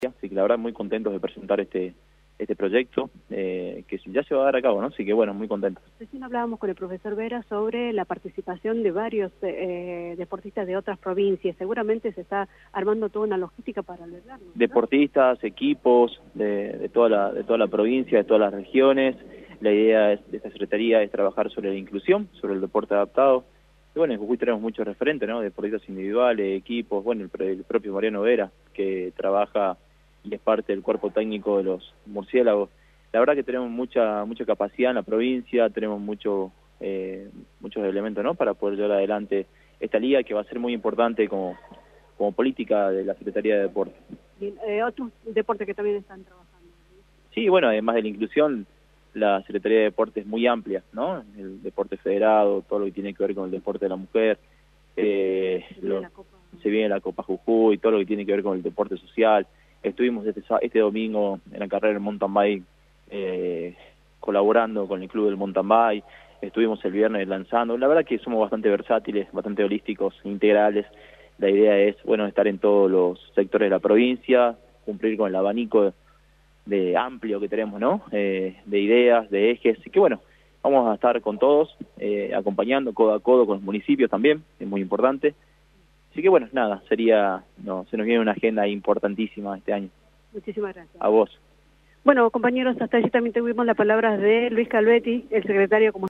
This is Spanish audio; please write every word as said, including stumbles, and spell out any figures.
Así que la verdad muy contentos de presentar este este proyecto eh, que ya se va a dar a cabo, ¿no? Así que bueno, muy contentos. Recién hablábamos con el profesor Vera sobre la participación de varios eh, deportistas de otras provincias. Seguramente se está armando toda una logística para albergarlo, ¿no? Deportistas, equipos de, de toda la de toda la provincia, de todas las regiones. La idea es, de esta secretaría es trabajar sobre la inclusión, sobre el deporte adaptado. Y bueno, en Jujuy tenemos muchos referentes, ¿no? Deportistas individuales, equipos, bueno, el, el propio Mariano Vera, que trabaja y es parte del cuerpo técnico de los murciélagos. La verdad que tenemos mucha mucha capacidad en la provincia, tenemos mucho, eh, muchos elementos, ¿no? Para poder llevar adelante esta liga, que va a ser muy importante como, como política de la Secretaría de Deporte. Bien, eh, otros deportes que también están trabajando, ¿sí? Sí, bueno, además de la inclusión, la Secretaría de Deporte es muy amplia, ¿no? El deporte federado, todo lo que tiene que ver con el deporte de la mujer, eh, se, viene lo, la Copa... se viene la Copa Jujuy, todo lo que tiene que ver con el deporte social. Estuvimos este, este domingo en la carrera del mountain bike eh, colaborando con el club del mountain bike, estuvimos el viernes lanzando. La verdad que somos bastante versátiles, bastante holísticos, integrales. La idea es, bueno, estar en todos los sectores de la provincia, cumplir con el abanico de, de amplio que tenemos, ¿no? Eh, de ideas, de ejes, y que bueno, vamos a estar con todos, eh, acompañando codo a codo con los municipios también, es muy importante. Así que bueno, nada, sería, no, se nos viene una agenda importantísima este año. Muchísimas gracias. A vos. Bueno, compañeros, hasta allí también tuvimos las palabras de Luis Calvetti, el secretario como